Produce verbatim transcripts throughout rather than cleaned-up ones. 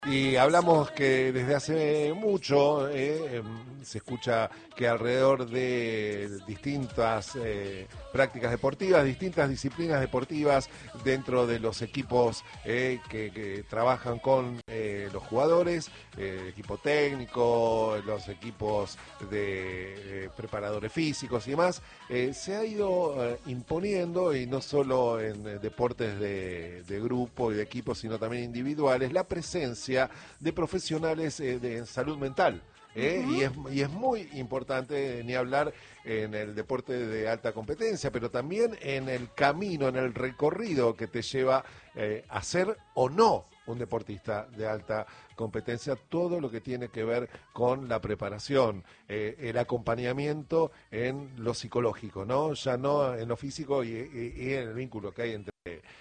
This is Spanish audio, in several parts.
Y hablamos que desde hace mucho eh, em, se escucha que alrededor de distintas eh, prácticas deportivas, distintas disciplinas deportivas dentro de los equipos eh, que, que trabajan con eh, los jugadores, eh, el equipo técnico, los equipos de eh, preparadores físicos y demás, eh, se ha ido eh, imponiendo, y no solo en eh, deportes de, de grupo y de equipo, sino también individuales, la presencia de profesionales eh, de salud mental. ¿eh? Uh-huh. Y, es, y es muy importante, ni hablar en el deporte de alta competencia, pero también en el camino, en el recorrido que te lleva eh, a ser o no un deportista de alta competencia, todo lo que tiene que ver con la preparación, eh, el acompañamiento en lo psicológico, ¿no? Ya no en lo físico y, y, y en el vínculo que hay entre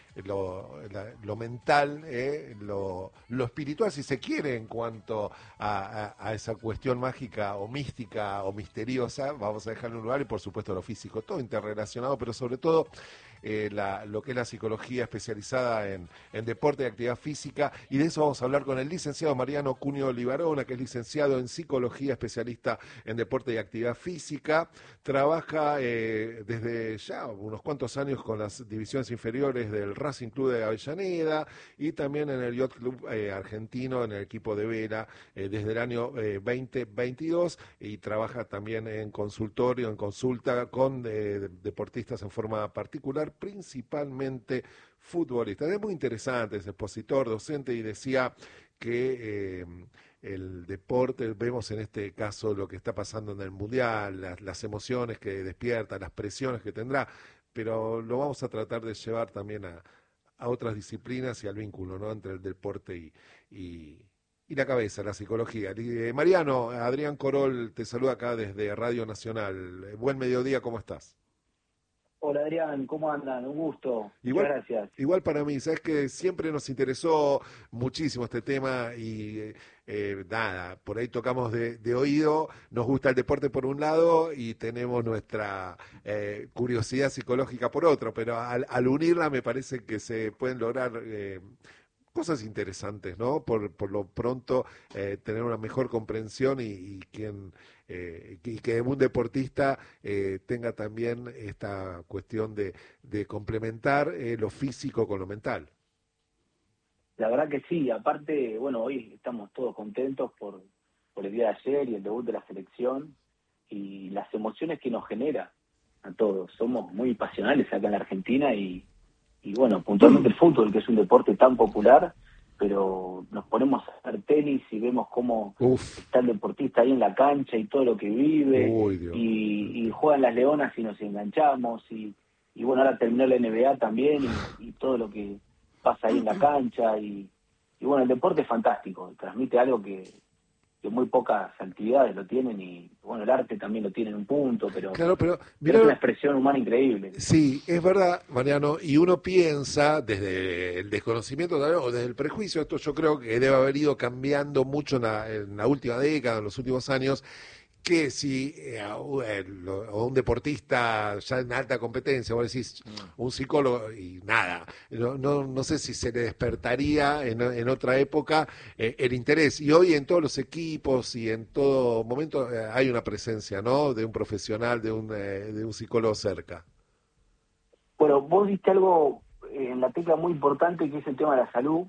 Lo, la, lo mental, eh, lo, lo espiritual, si se quiere, en cuanto a, a, a esa cuestión mágica o mística o misteriosa, vamos a dejarle un lugar, y por supuesto lo físico, todo interrelacionado, pero sobre todo eh, la, lo que es la psicología especializada en, en deporte y actividad física, y de eso vamos a hablar con el licenciado Mariano Cunio Libarona, que es licenciado en psicología, especialista en deporte y actividad física, trabaja eh, desde ya unos cuantos años con las divisiones inferiores del Racing Club de Avellaneda y también en el Yacht Club eh, argentino, en el equipo de vela, eh, desde el año eh, veinte veintidós, y trabaja también en consultorio, en consulta con eh, deportistas en forma particular, principalmente futbolistas. Es muy interesante, es expositor, docente, y decía que eh, el deporte, vemos en este caso lo que está pasando en el Mundial, las, las emociones que despierta, las presiones que tendrá, pero lo vamos a tratar de llevar también a, a otras disciplinas y al vínculo, ¿no?, entre el deporte y, y, y la cabeza, la psicología. Eh, Mariano, Adrián Corol te saluda acá desde Radio Nacional. Eh, buen mediodía, ¿cómo estás? Hola Adrián, ¿cómo andan? Un gusto, muchas Igual, gracias. igual para mí, sabes que siempre nos interesó muchísimo este tema y eh, nada, por ahí tocamos de, de oído, nos gusta el deporte por un lado y tenemos nuestra eh, curiosidad psicológica por otro, pero al, al unirla me parece que se pueden lograr eh, cosas interesantes, ¿no? Por, por lo pronto eh, tener una mejor comprensión y, y quien eh, y que un deportista eh, tenga también esta cuestión de, de complementar eh, lo físico con lo mental. La verdad que sí, aparte, bueno, hoy estamos todos contentos por, por el día de ayer y el debut de la selección y las emociones que nos genera a todos. Somos muy pasionales acá en la Argentina y, y bueno, puntualmente el fútbol, que es un deporte tan popular, pero nos ponemos a hacer tenis y vemos cómo Uf. está el deportista ahí en la cancha y todo lo que vive. Uy, Dios. Y, y juegan las leonas y nos enganchamos y, y bueno, ahora terminó la N B A también y, y todo lo que pasa ahí en la cancha y, y bueno, el deporte es fantástico, transmite algo que, que muy pocas actividades lo tienen y bueno, el arte también lo tiene en un punto, pero, Claro, pero, pero mirá, es una expresión humana increíble. sí, es verdad, Mariano, y uno piensa desde el desconocimiento o desde el prejuicio, esto yo creo que debe haber ido cambiando mucho en la, en la última década, en los últimos años, que si eh, a un deportista ya en alta competencia, vos decís, un psicólogo y nada, no, no, no sé si se le despertaría en, en otra época eh, el interés. Y hoy en todos los equipos y en todo momento eh, hay una presencia, ¿no?, de un profesional, de un, eh, de un psicólogo cerca. Bueno, vos diste algo en la tecla muy importante que es el tema de la salud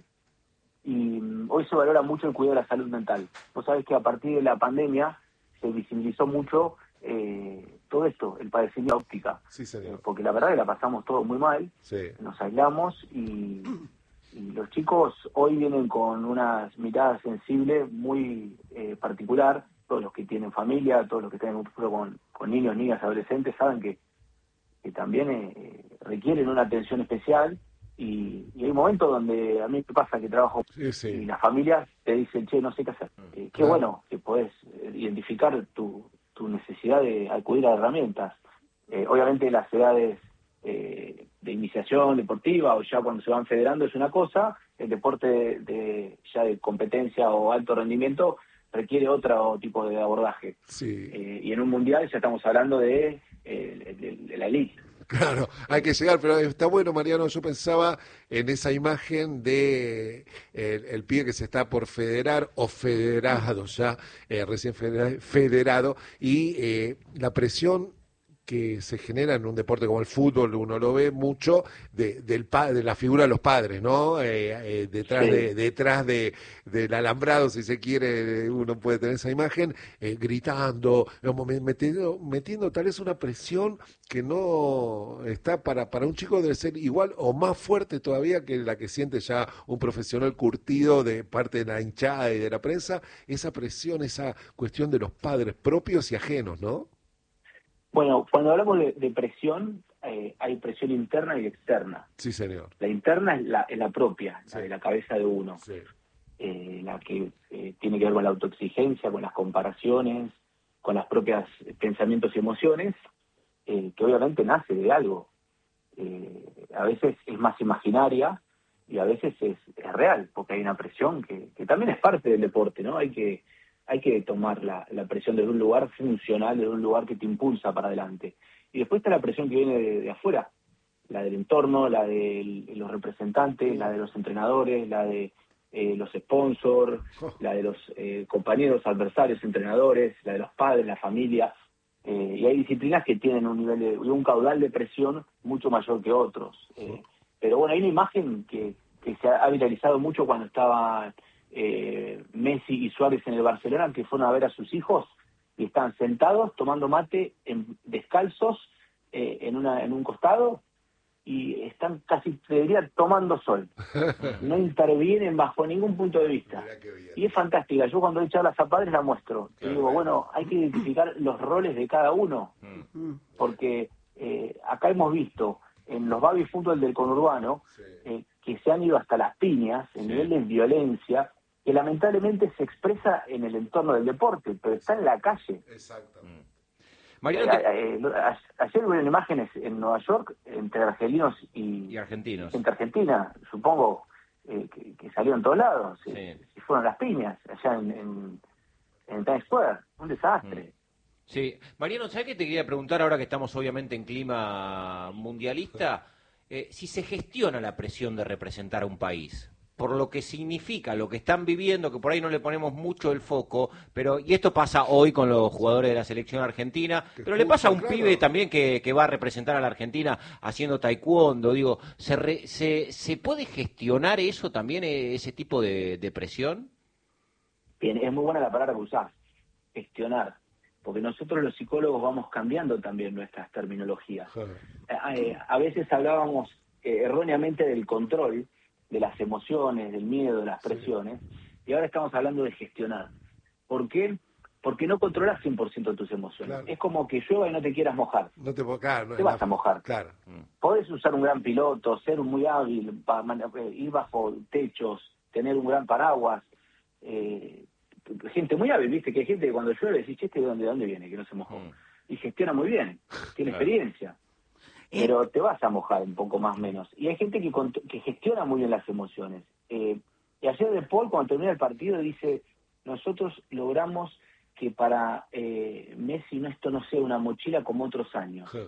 y um, hoy se valora mucho el cuidado de la salud mental. Vos sabés que a partir de la pandemia se visibilizó mucho eh, todo esto, el padecimiento óptica, Sí, señor. eh, porque la verdad que la pasamos todos muy mal, Sí. nos aislamos y, y los chicos hoy vienen con unas miradas sensibles muy eh, particular, todos los que tienen familia, todos los que tienen un futuro con, con niños, niñas, adolescentes, saben que, que también eh, requieren una atención especial. Y, y hay momentos donde a mí me pasa que trabajo Sí, sí. y las familias te dicen, che, no sé qué hacer. Eh, qué Claro. bueno que podés eh, identificar tu, tu necesidad de acudir a herramientas. Eh, obviamente las edades eh, de iniciación deportiva o ya cuando se van federando es una cosa, el deporte de, de ya de competencia o alto rendimiento requiere otro tipo de abordaje. Sí. Eh, y en un mundial ya estamos hablando de, eh, de, de la elite. Claro, hay que llegar, pero está bueno, Mariano, yo pensaba en esa imagen de el, el pibe que se está por federar o federado ya, eh, recién federa- federado, y eh, la presión que se genera en un deporte como el fútbol, uno lo ve mucho de, del pa, de la figura de los padres, ¿no? Eh, eh, detrás Sí. de detrás de del alambrado, si se quiere, uno puede tener esa imagen, eh, gritando, como metiendo, metiendo tal vez una presión que no está para, para un chico debe ser igual o más fuerte todavía que la que siente ya un profesional curtido de parte de la hinchada y de la prensa, esa presión, esa cuestión de los padres propios y ajenos, ¿no? Bueno, cuando hablamos de, de presión, eh, hay presión interna y externa. Sí, señor. La interna es la, es la propia, Sí. la de la cabeza de uno, Sí. eh, la que eh, tiene que ver con la autoexigencia, con las comparaciones, con las propias pensamientos y emociones, eh, que obviamente nace de algo. Eh, a veces es más imaginaria y a veces es, es real, porque hay una presión que, que también es parte del deporte, ¿no? Hay que hay que tomar la, la presión desde un lugar funcional, desde un lugar que te impulsa para adelante. Y después está la presión que viene de, de afuera, la del entorno, la de los representantes, la de los entrenadores, la de eh, los sponsors, la de los eh, compañeros, adversarios, entrenadores, la de los padres, la familia. Eh, y hay disciplinas que tienen un nivel de, un caudal de presión mucho mayor que otros. Eh, pero bueno, hay una imagen que, que se ha viralizado mucho cuando estaba eh, Messi y Suárez en el Barcelona, que fueron a ver a sus hijos y están sentados tomando mate en, descalzos eh, en, una, en un costado y están casi, te diría, tomando sol. No intervienen bajo ningún punto de vista. Y es fantástica. Yo cuando doy charlas a padres la muestro. Y digo, bueno, hay que identificar los roles de cada uno. Porque eh, acá hemos visto en los baby fútbol del conurbano eh, que se han ido hasta las piñas, el nivel de violencia, que lamentablemente se expresa en el entorno del deporte, pero está en la calle. Exactamente. Mariano, te... eh, eh, ayer hubo imágenes en Nueva York entre argelinos y, y argentinos. Entre Argentina, supongo eh, que, que salió en todos lados. Sí. Eh, si fueron las piñas allá en, en, en Times Square, un desastre. Mm. Sí, Mariano, ¿sabes qué te quería preguntar ahora que estamos obviamente en clima mundialista? Eh, si se gestiona la presión de representar a un país, por lo que significa, lo que están viviendo, que por ahí no le ponemos mucho el foco, pero y esto pasa hoy con los jugadores de la selección argentina, pero le pasa a un claro. pibe también que, que va a representar a la Argentina haciendo taekwondo, digo, ¿se, re, se, ¿se puede gestionar eso también, ese tipo de, de presión? Bien, es muy buena la palabra que usás, gestionar. Porque nosotros los psicólogos vamos cambiando también nuestras terminologías. A, a veces hablábamos eh, erróneamente del control, de las emociones, del miedo, de las presiones, sí. Y ahora estamos hablando de gestionar. ¿Por qué? Porque no controlas cien por ciento tus emociones. Claro. Es como que llueva y no te quieras mojar. No te, claro, no te vas la... a mojar. Claro. Podés usar un gran piloto, ser muy hábil, ir bajo techos, tener un gran paraguas, eh, gente muy hábil, viste, que hay gente que cuando llueve decís, che, ¿de dónde, de dónde viene? Que no se mojó. Mm. Y gestiona muy bien, tiene claro. experiencia. Pero te vas a mojar un poco más o menos. Y hay gente que, que gestiona muy bien las emociones. Eh, y ayer De Paul, cuando termina el partido, dice, nosotros logramos que para eh, Messi no, esto no sea una mochila como otros años. Sí.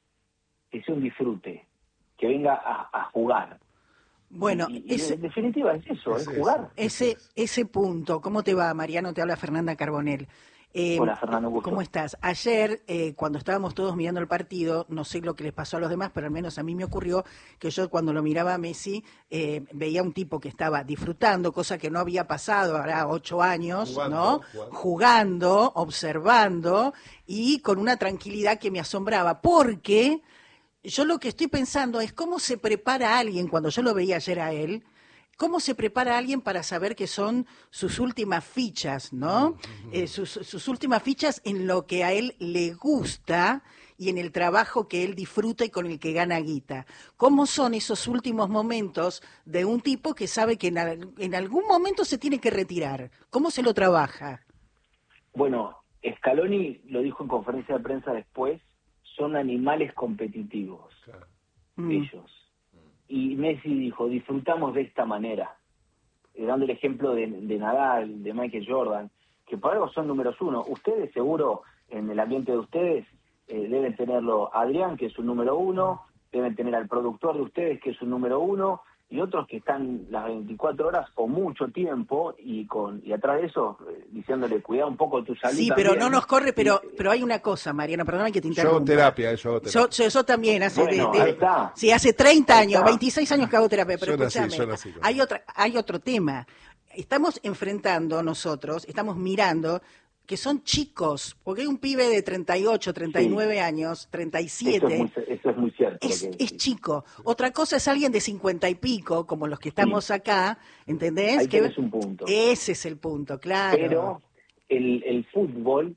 Que sea un disfrute, que venga a, a jugar. Bueno, y, y ese, en definitiva es eso, es, es jugar. Ese, ese punto, ¿cómo te va, Mariano? Te habla Fernanda Carbonell. Eh, Hola, Fernando, gusto. ¿Cómo estás? Ayer, eh, cuando estábamos todos mirando el partido, no sé lo que les pasó a los demás, pero al menos a mí me ocurrió que yo cuando lo miraba a Messi, eh, veía un tipo que estaba disfrutando, cosa que no había pasado ahora ocho años, jugando, ¿no? Jugando. jugando, observando y con una tranquilidad que me asombraba, porque yo lo que estoy pensando es cómo se prepara alguien, cuando yo lo veía ayer a él, ¿cómo se prepara alguien para saber que son sus últimas fichas, ¿no? Eh, sus, sus últimas fichas en lo que a él le gusta y en el trabajo que él disfruta y con el que gana guita. ¿Cómo son esos últimos momentos de un tipo que sabe que en, en algún momento se tiene que retirar? ¿Cómo se lo trabaja? Bueno, Scaloni lo dijo en conferencia de prensa después, son animales competitivos, claro. ellos. Mm. Y Messi dijo, disfrutamos de esta manera, eh, dando el ejemplo de, de Nadal, de Michael Jordan, que por algo son números uno. Ustedes seguro, en el ambiente de ustedes, eh, deben tenerlo Adrián, que es un número uno, deben tener al productor de ustedes, que es un número uno, y otros que están las veinticuatro horas o mucho tiempo y con y atrás de eso eh, diciéndole cuidado un poco tu salud. Sí, también. pero no nos corre, pero Y, pero hay una cosa, Mariano, perdóname que te Yo hago interrumpa. terapia, yo hago terapia. Yo, yo, yo también hace Bueno, de, de- ahí está. sí, hace treinta Ahí años, está. veintiséis años que hago terapia, pero Yo nací, escúchame, yo nací con hay eso. otra hay otro tema. Estamos enfrentando nosotros, estamos mirando que son chicos, porque hay un pibe de treinta y ocho, treinta y nueve Sí. años, treinta y eso, es siete, muy, eso es muy cierto. es, lo que es decís. chico. Otra cosa es alguien de cincuenta y pico, como los que estamos acá, ¿entendés? Ahí Que tenés un punto. ese es el punto, claro. Pero el, el fútbol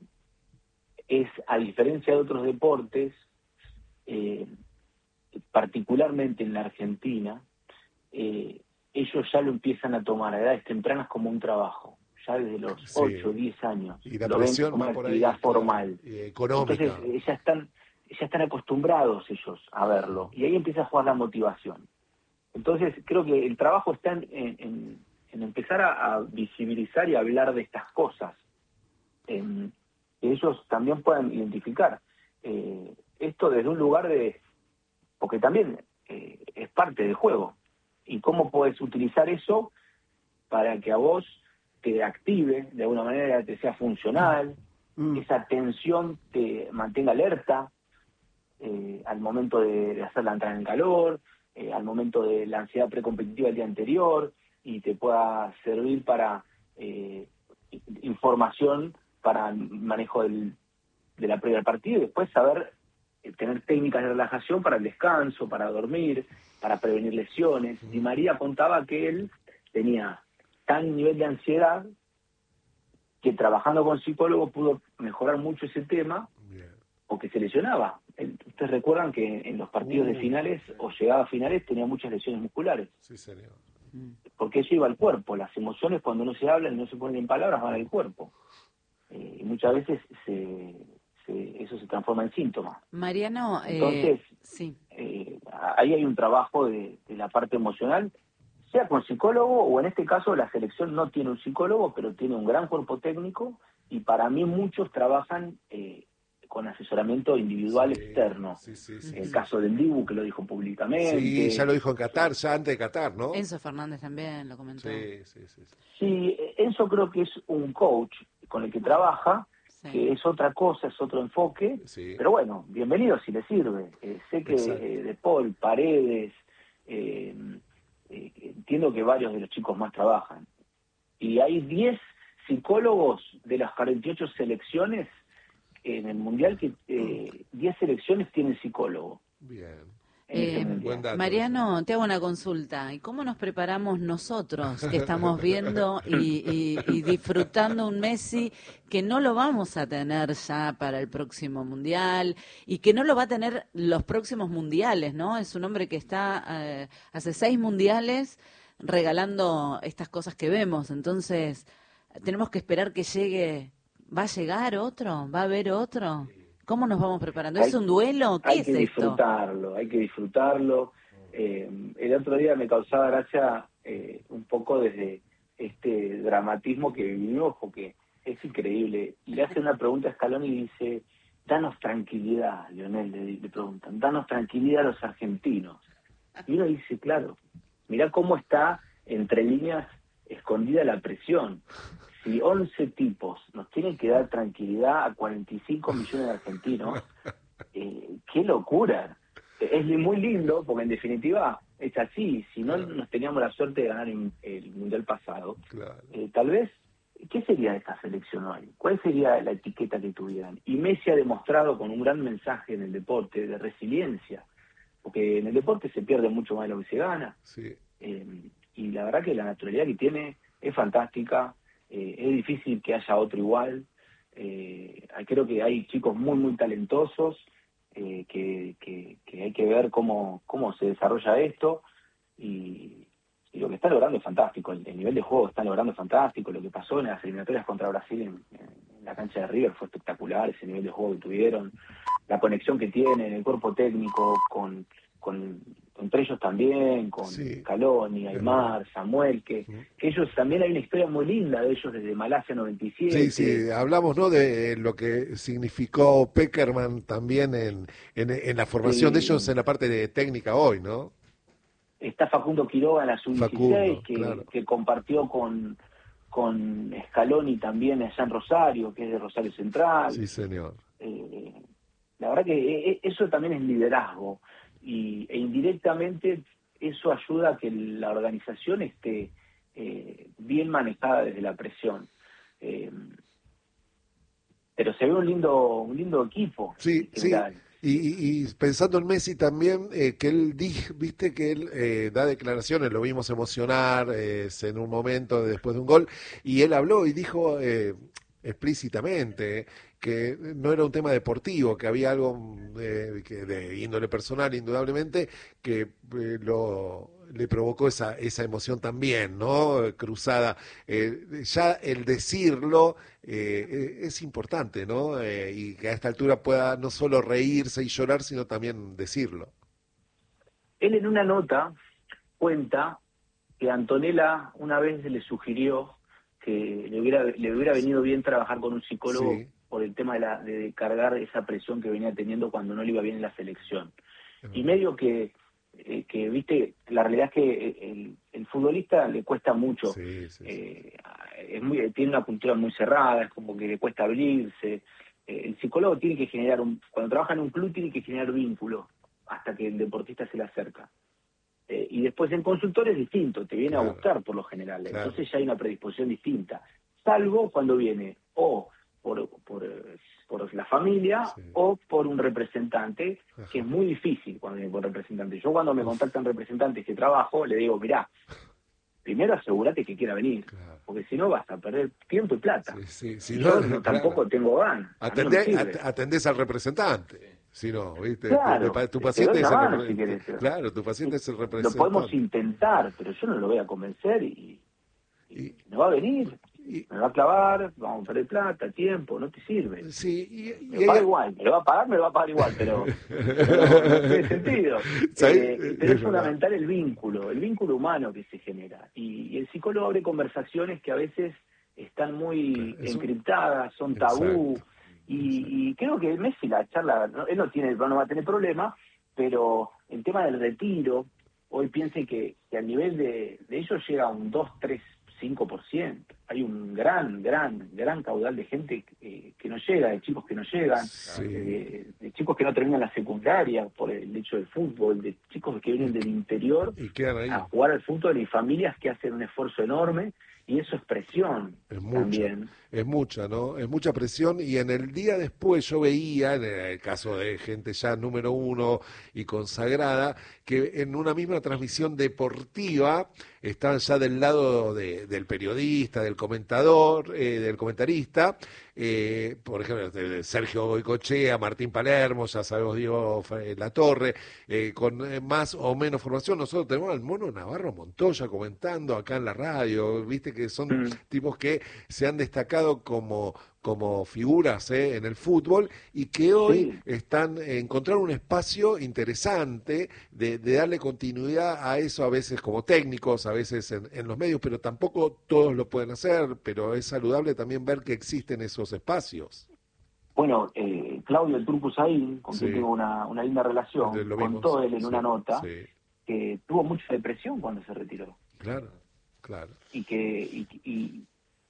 es, a diferencia de otros deportes, eh, particularmente en la Argentina, eh, ellos ya lo empiezan a tomar a edades tempranas como un trabajo. Ya desde los Sí. ocho o diez años Y la lo ven presión como va una por ahí, actividad claro, formal. y económica. Entonces eh, ya están, ya están acostumbrados ellos a verlo. Y ahí empieza a jugar la motivación. Entonces creo que el trabajo está en, en, en empezar a, a visibilizar y hablar de estas cosas. En, que ellos también puedan identificar. Eh, esto desde un lugar de... Porque también eh, es parte del juego. Y cómo puedes utilizar eso para que a vos te active, de alguna manera te sea funcional, Mm. esa tensión te mantenga alerta eh, al momento de, de hacer la entrada en calor, eh, al momento de la ansiedad precompetitiva del día anterior, y te pueda servir para eh, información para el manejo del, de la previa del partido, y después saber eh, tener técnicas de relajación para el descanso, para dormir, para prevenir lesiones. Y María contaba que él tenía tan nivel de ansiedad que trabajando con psicólogo pudo mejorar mucho ese tema, Bien. porque se lesionaba. Él- Ustedes recuerdan que en los partidos Uh, de finales sí. o llegaba a finales tenía muchas lesiones musculares, Sí, señor. porque eso iba al cuerpo. Las emociones cuando no se hablan y no se ponen en palabras van al cuerpo. Eh, y muchas veces se, se- eso se transforma en síntomas. Mariano, eh, Entonces, sí. eh, ahí hay un trabajo de, de la parte emocional, sea con psicólogo o en este caso la selección no tiene un psicólogo, pero tiene un gran cuerpo técnico y para mí muchos trabajan eh, con asesoramiento individual Sí, externo. sí, sí, sí, El sí. caso del Dibu, que lo dijo públicamente. Sí, ya lo dijo en Qatar, ya antes de Qatar, ¿no? Enzo Fernández también lo comentó. Sí, sí, sí. sí. Sí, Enzo creo que es un coach con el que trabaja, Sí. que es otra cosa, es otro enfoque, Sí. pero bueno, bienvenido si le sirve. Eh, sé que Exacto. eh, De Paul, Paredes, eh, eh, entiendo que varios de los chicos más trabajan. Y hay diez psicólogos de las cuarenta y ocho selecciones en el Mundial, que eh, diez selecciones tienen psicólogo. Bien. En este Eh, Mundial. Buen dato. Mariano, te hago una consulta. ¿Y cómo nos preparamos nosotros que estamos viendo y, y- y disfrutando un Messi que no lo vamos a tener ya para el próximo Mundial y que no lo va a tener los próximos Mundiales, ¿no? Es un hombre que está eh, hace seis Mundiales regalando estas cosas que vemos. Entonces, tenemos que esperar que llegue. ¿Va a llegar otro? ¿Va a haber otro? ¿Cómo nos vamos preparando? ¿Es Hay- un duelo? ¿Qué Hay es que esto? disfrutarlo, hay que disfrutarlo. Eh, el otro día me causaba gracia eh, un poco desde este dramatismo que vivimos, porque es increíble. Le hace una pregunta a Scaloni y dice, danos tranquilidad, Lionel, le, le preguntan, danos tranquilidad a los argentinos. Y uno dice, claro, mirá cómo está entre líneas escondida la presión. Si once tipos nos tienen que dar tranquilidad a cuarenta y cinco millones de argentinos, eh, qué locura. Es muy lindo, porque en definitiva es así. Si no Claro. nos teníamos la suerte de ganar el, el Mundial pasado, Claro. eh, tal vez, ¿qué sería esta selección hoy? ¿Cuál sería la etiqueta que tuvieran? Y Messi ha demostrado con un gran mensaje en el deporte de resiliencia, porque en el deporte se pierde mucho más de lo que se gana. Sí. Eh, y la verdad que la naturalidad que tiene es fantástica. Eh, es difícil que haya otro igual. Eh, creo que hay chicos muy, muy talentosos eh, que, que, que hay que ver cómo, cómo se desarrolla esto. Y, y lo que está logrando es fantástico. El, el nivel de juego que está logrando es fantástico. Lo que pasó en las eliminatorias contra Brasil en, en la cancha de River fue espectacular. Ese nivel de juego que tuvieron. La conexión que tienen, el cuerpo técnico con, con entre ellos también, con Sí. Scaloni, Aymar, Samuel, que, Sí. que ellos también hay una historia muy linda de ellos desde Malasia noventa y siete. Sí, sí, hablamos, ¿no?, de lo que significó Peckerman también en, en, en la formación de Sí. ellos en la parte de técnica hoy, ¿no? Está Facundo Quiroga en la sub dieciséis, Facundo, que, claro. que compartió con, con Scaloni también allá en Rosario, que es de Rosario Central. Sí, señor. Eh, la verdad que eh, eso también es liderazgo, y, e indirectamente eso ayuda a que la organización esté eh, bien manejada desde la presión. Eh, pero se ve un lindo un lindo equipo Sí, en sí. general. Y, y- y pensando en Messi también, eh, que él dijo, viste que él eh, da declaraciones, lo vimos emocionar eh, en un momento después de un gol, y él habló y dijo eh, explícitamente eh, que no era un tema deportivo, que había algo eh, que de índole personal, indudablemente, que eh, lo le provocó esa esa emoción también, ¿no? Eh, Cruzada. Eh, ya el decirlo eh, eh, es importante, ¿no? Eh, y que a esta altura pueda no solo reírse y llorar, sino también decirlo. Él en una nota cuenta que Antonella una vez le sugirió que le hubiera, le hubiera venido bien trabajar con un psicólogo Sí. por el tema de, la, de cargar esa presión que venía teniendo cuando no le iba bien en la selección. Es Y verdad. medio que, eh, que viste, la realidad es que el, el futbolista le cuesta mucho. Sí, sí, sí. Eh, es muy, tiene una cultura muy cerrada, es como que le cuesta abrirse. Eh, el psicólogo tiene que generar, un, cuando trabaja en un club, tiene que generar vínculo hasta que el deportista se le acerca. Eh, y después en consultorio es distinto, te viene Claro. a buscar por lo general, Claro. entonces ya hay una predisposición distinta, salvo cuando viene o por, por, eh, por la familia Sí. o por un representante, Ajá. que es muy difícil cuando viene por representante. Yo cuando me Uf. contactan representantes que trabajo, le digo, mirá, primero asegúrate que quiera venir, Claro. porque si no vas a perder tiempo y plata. Sí, sí. Si Y no, yo no, claro. tampoco tengo ganas, a mí no me Atendé- sirve. at- atendés al representante. Si no, ¿viste? Claro, De- de- tu te paciente doy es una el mano si representante. querés. Claro, tu paciente es el Lo representante. podemos intentar, pero yo no lo voy a convencer y, Y, y no va a venir, y- me va a clavar, vamos a perder plata, tiempo, no te sirve. sí, y, Me y lo paga hay- igual, me lo va a pagar, me lo va a pagar igual, pero, pero no tiene sentido. ¿Sabés? Eh, Es pero es verdad. fundamental el vínculo, el vínculo humano que se genera. Y, y el psicólogo abre conversaciones que a veces están muy Es un- encriptadas, son tabú. Exacto. Y, y creo que Messi la charla, no, él no tiene, no va a tener problema, pero el tema del retiro, hoy piense que, que a nivel de, de ellos llega a un dos, tres, cinco por ciento. Hay un gran, gran, gran caudal de gente eh, que no llega, de chicos que no llegan, Sí. de, de chicos que no terminan la secundaria por el hecho del fútbol, de chicos que vienen del interior Y quedan ahí. a jugar al fútbol, y familias que hacen un esfuerzo enorme, y eso es presión Es mucha, también. es mucha, ¿no? Es mucha presión, y en el día después yo veía, en el caso de gente ya número uno y consagrada, que en una misma transmisión deportiva estaban ya del lado de- del periodista, del comentador, eh, del comentarista, eh, por ejemplo, de- de Sergio Goicochea, Martín Palermo, ya sabemos Diego eh, Latorre, eh, con eh, más o menos formación. Nosotros tenemos al Mono Navarro Montoya comentando acá en la radio, viste que son Mm. tipos que se han destacado como, como figuras eh, en el fútbol, y que hoy Sí. están eh, encontraron un espacio interesante de, de darle continuidad a eso, a veces como técnicos, a veces en, en los medios, pero tampoco todos lo pueden hacer, pero es saludable también ver que existen esos espacios. Bueno, eh, Claudio el Turco Saín, con Sí. quien tengo una, una linda relación, Lo contó vimos, él en sí, una nota sí, que tuvo mucha depresión cuando se retiró. claro, claro. Y que y, y,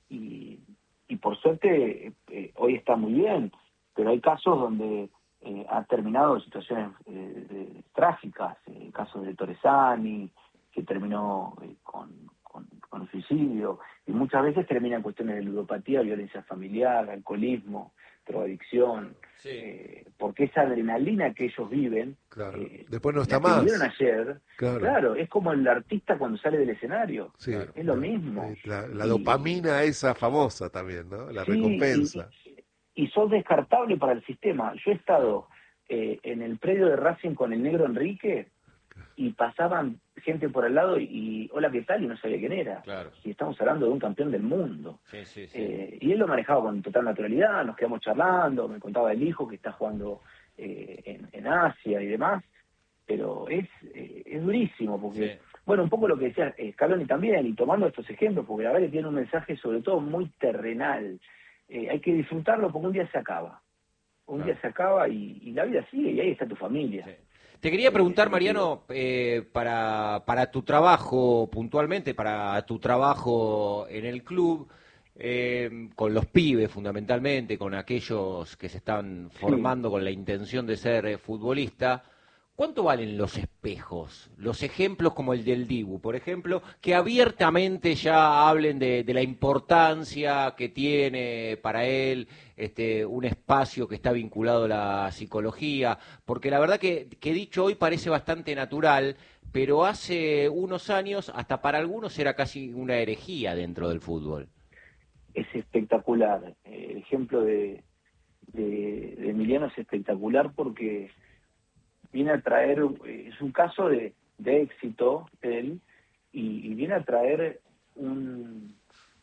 y, y por suerte eh, hoy está muy bien, pero hay casos donde eh, ha terminado en situaciones eh, de- trágicas, eh, el caso de Torresani, que terminó eh, con, con, con suicidio, y muchas veces termina en cuestiones de ludopatía, violencia familiar, alcoholismo, drogadicción, Sí. eh, porque esa adrenalina que ellos viven, Claro. eh, Después no está la que más. vivieron ayer, Claro. claro, es como el artista cuando sale del escenario, Sí, es lo la- mismo. eh, La, la Y- dopamina esa famosa también, ¿no? La Sí, recompensa. Y, y sos descartable para el sistema. Yo he estado eh, en el predio de Racing con el negro Enrique y pasaban gente por al lado y, y hola, ¿qué tal? Y no sabía quién era. Claro. Y estamos hablando de un campeón del mundo. Sí, sí, sí. Eh, y él lo manejaba con total naturalidad, nos quedamos charlando, me contaba el hijo que está jugando eh, en, en Asia y demás. pero es, eh, es durísimo, porque, Sí. bueno, un poco lo que decía Scaloni también, y tomando estos ejemplos, porque la verdad que tiene un mensaje sobre todo muy terrenal. Eh, hay que disfrutarlo porque un día se acaba. Un Claro. día se acaba y, y la vida sigue, y ahí está tu familia. Sí. Te quería preguntar, Eh, Mariano, eh, para, para tu trabajo puntualmente, para tu trabajo en el club, eh, con los pibes fundamentalmente, con aquellos que se están formando con la intención de ser eh, futbolista, ¿cuánto valen los espejos? Los ejemplos como el del Dibu, por ejemplo, que abiertamente ya hablen de, de la importancia que tiene para él este, un espacio que está vinculado a la psicología, porque la verdad que, que dicho hoy parece bastante natural, pero hace unos años hasta para algunos era casi una herejía dentro del fútbol. Es espectacular. Eh, El ejemplo de, de, de Emiliano es espectacular porque viene a traer, eh, es un caso de, de éxito él, y, y viene a traer un,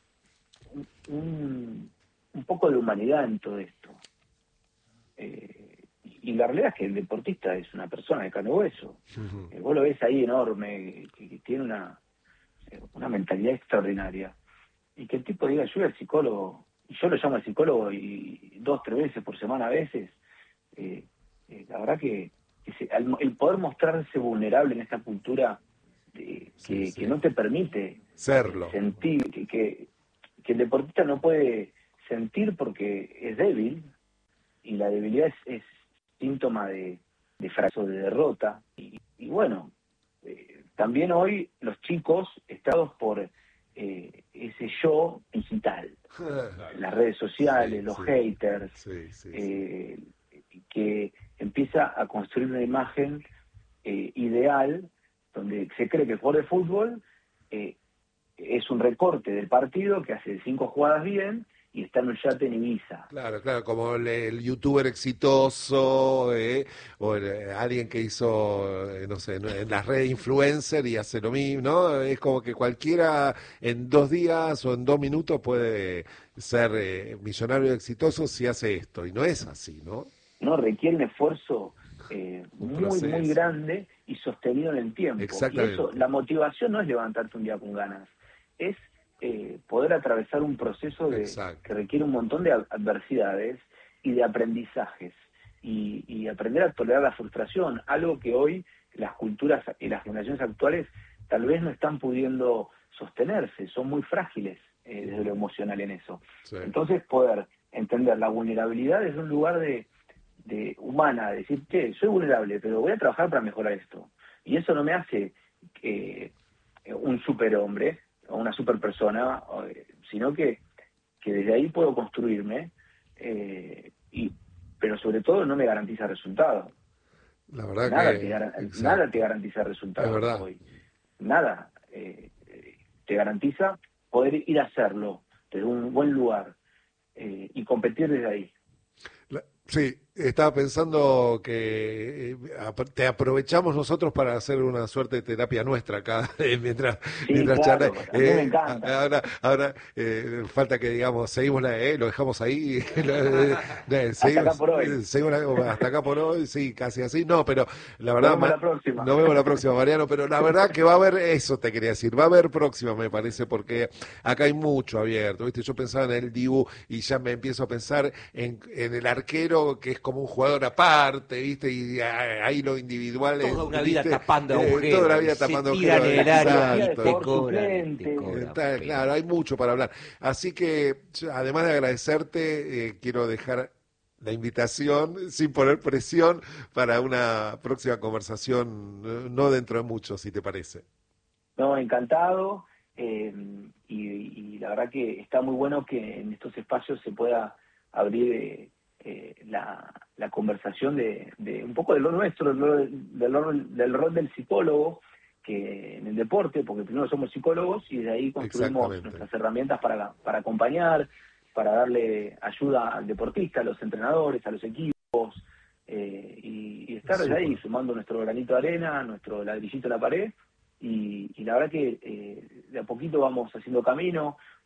un, un poco de humanidad en todo esto. Eh, y la realidad es que el deportista es una persona de carne y hueso. Ujú. Eh, vos lo ves ahí enorme, que, que tiene una, una mentalidad extraordinaria. Y que el tipo diga, yo al psicólogo, y yo lo llamo al psicólogo y dos, tres veces por semana a veces, eh, eh, la verdad que, que se, al, el poder mostrarse vulnerable en esta cultura de, Sí, que, sí. que no te permite Serlo. sentir, que, que, que el deportista no puede sentir porque es débil, y la debilidad es, es síntoma de, de fracaso, de derrota. Y, y bueno, eh, también hoy los chicos, estados por eh, ese yo digital, las redes sociales, Sí, los sí. haters, Sí, sí, sí. eh, que empieza a construir una imagen eh, ideal donde se cree que el jugador de fútbol eh, es un recorte del partido que hace cinco jugadas bien y está en un yate en Ibiza. Claro, claro, como el, el youtuber exitoso, eh, o el, eh, alguien que hizo, eh, no sé, en en las redes influencer y hace lo mismo, ¿no? Es como que cualquiera en dos días o en dos minutos puede ser eh, millonario exitoso si hace esto, y no es así, ¿no? No requiere un esfuerzo eh, Un muy, muy proceso. grande y sostenido en el tiempo. Y eso, Exactamente. la motivación no es levantarte un día con ganas, es eh, poder atravesar un proceso de, Exacto. que requiere un montón de ad- adversidades y de aprendizajes, y, y aprender a tolerar la frustración, algo que hoy las culturas y las generaciones actuales tal vez no están pudiendo sostenerse, son muy frágiles eh, desde lo emocional en eso. Sí. Entonces poder entender la vulnerabilidad desde un lugar de de humana, decir, che, soy vulnerable, pero voy a trabajar para mejorar esto. Y eso no me hace eh, un superhombre o una superpersona, eh, sino que, que desde ahí puedo construirme, eh, y pero sobre todo no me garantiza resultados. La verdad Nada, que, te, gar- exacto. nada te garantiza Es resultados verdad. hoy. Nada eh, eh, te garantiza poder ir a hacerlo desde un buen lugar eh, y competir desde ahí. La- sí, estaba pensando que eh, ap- te aprovechamos nosotros para hacer una suerte de terapia nuestra acá eh, mientras Sí, mientras charla. claro, a mí me Eh, encanta. a- ahora ahora eh, falta que digamos seguimos la eh, lo dejamos ahí, lo- eh, eh, Hasta acá seguimos, por hoy. eh, seguimos la- hasta acá por hoy, sí, casi así. No, pero la Nos verdad, vemos Ma- la próxima. nos vemos la próxima, Mariano. Pero la verdad que va a haber eso, te quería decir, va a haber próxima, me parece, porque acá hay mucho abierto, ¿viste? Yo pensaba en el Dibu y ya me empiezo a pensar en, en el arquero, que es como un jugador aparte, ¿viste? Y ah, ahí lo individual es, Toda una vida ¿viste? tapando Eh, agujeros. toda la vida y se tapando tiran agujeros, en el área y Psicología de exacto. te jugador cobran, suplente. te cobran Está pena. claro, hay mucho para hablar. Así que, yo, además de agradecerte, eh, quiero dejar la invitación, sin poner presión, para una próxima conversación, eh, no dentro de mucho, si te parece. No, encantado. eh, y, y la verdad que está muy bueno que en estos espacios se pueda abrir eh, eh, la, la conversación de, de un poco de lo nuestro, del rol, del, rol, del rol del psicólogo que en el deporte, porque primero somos psicólogos y de ahí construimos Exactamente. nuestras herramientas para, para acompañar, para darle ayuda al deportista, a los entrenadores, a los equipos, eh, y, y estar desde ahí Súper. sumando nuestro granito de arena, nuestro ladrillito a la pared. Y, y la verdad que eh, de a poquito vamos haciendo camino,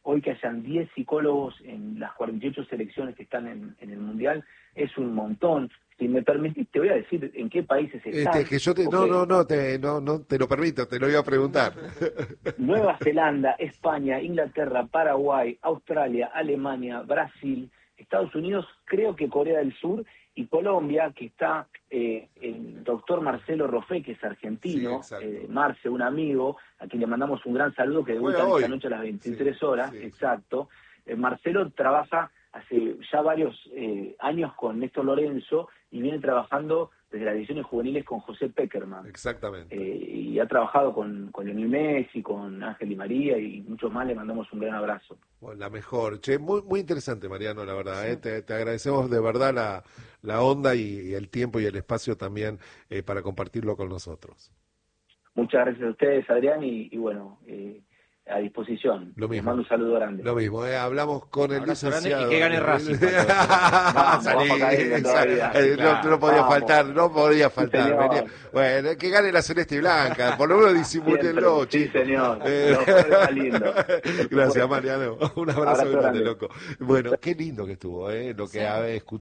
hoy que hayan diez psicólogos en las cuarenta y ocho selecciones que están en, en el Mundial, es un montón. Si me permitís, te voy a decir en qué países están. Este, que yo te, no, no, no te, no, no te lo permito, te lo iba a preguntar. Nueva Zelanda, España, Inglaterra, Paraguay, Australia, Alemania, Brasil, Estados Unidos, creo que Corea del Sur y Colombia, que está eh, el doctor Marcelo Roffé, que es argentino, sí, eh, Marce, un amigo, a quien le mandamos un gran saludo, que debuta esta noche a las veintitrés horas, sí, sí. Exacto. Eh, Marcelo trabaja hace ya varios eh, años con Néstor Lorenzo y viene trabajando desde las divisiones juveniles con José Peckerman. Exactamente. Eh, y ha trabajado con, con Lionel Messi, con Ángel Di María y muchos más. Le mandamos un gran abrazo. Bueno, la mejor. Che, muy muy interesante, Mariano, la verdad. Sí. Eh, te, te agradecemos de verdad la, la onda y, y el tiempo y el espacio también eh, para compartirlo con nosotros. Muchas gracias a ustedes, Adrián, y, y bueno... Eh, a disposición. Lo mismo. Les mando un saludo grande. Lo mismo, eh, hablamos con el Abrazo licenciado. Y que gane Racing. Vamos, Salí, eh, no, no podía vamos. faltar, no podía faltar. Sí, venía. Bueno, que gane la celeste y blanca, por lo menos disimúlenlo, sí, chicos. señor. Eh, Lo lindo. Gracias, Mariano. Un abrazo, abrazo grande, grande, loco. Bueno, qué lindo que estuvo, eh, lo que sí. ha escuchado.